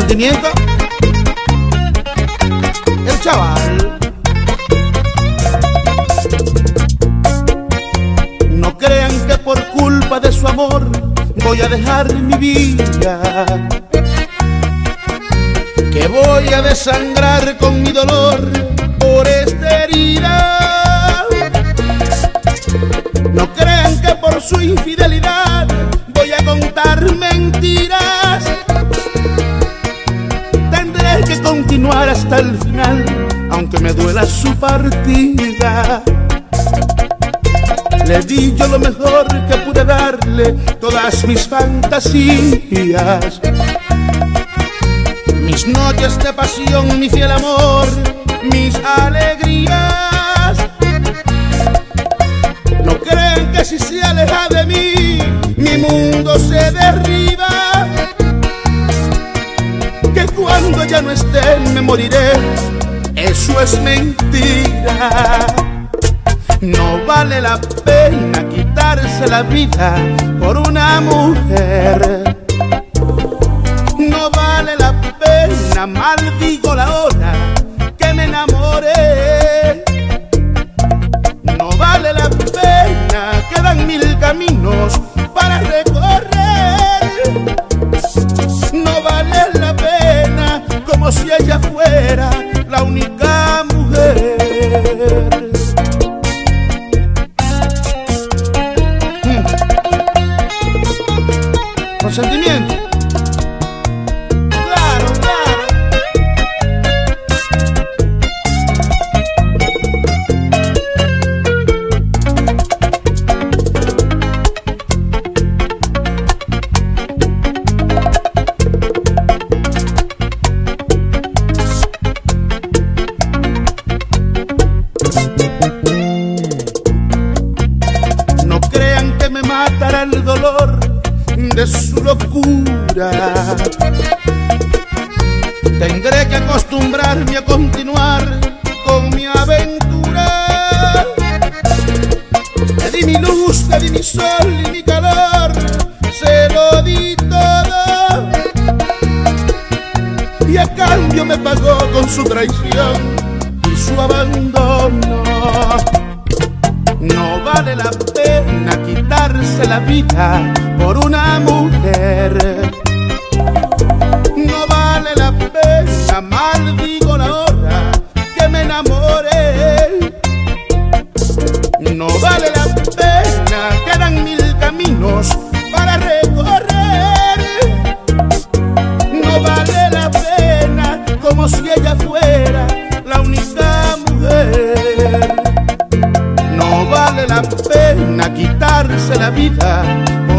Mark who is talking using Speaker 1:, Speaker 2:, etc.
Speaker 1: Consentimiento, el chaval. No crean que por culpa de su amor voy a dejar mi vida, que voy a desangrar con mi dolor por esta herida. No crean que por su infidelidad voy a contar mentiras. Tendré que continuar hasta el final, aunque me duela su partida. Le di yo lo mejor que pude darle, todas mis fantasías, mis noches de pasión, mi fiel amor, mis alegrías. No crean que si se aleja de mí, mi mundo se derriba, que cuando ya no esté me moriré. Eso es mentira. No vale la pena quitarse la vida por una mujer. No vale la pena, maldigo la hora que me enamoré. No vale la pena, quedan mil caminos para recorrer. No vale la pena, como si ella fuera la única mujer. Consentimiento. Claro, claro. No crean que me matará el dolor de su locura. Tendré que acostumbrarme a continuar con mi aventura. Le di mi luz, le di mi sol y mi calor, se lo di todo, y a cambio me pagó con su traición y su abandono. No vale la pena quitarse la vida por una mujer. No vale la pena, maldigo la hora que me enamoré. No vale la pena, quedan mil caminos para recorrer. No vale la pena, como si ella fuera la única mujer. No vale la pena quitarse la vida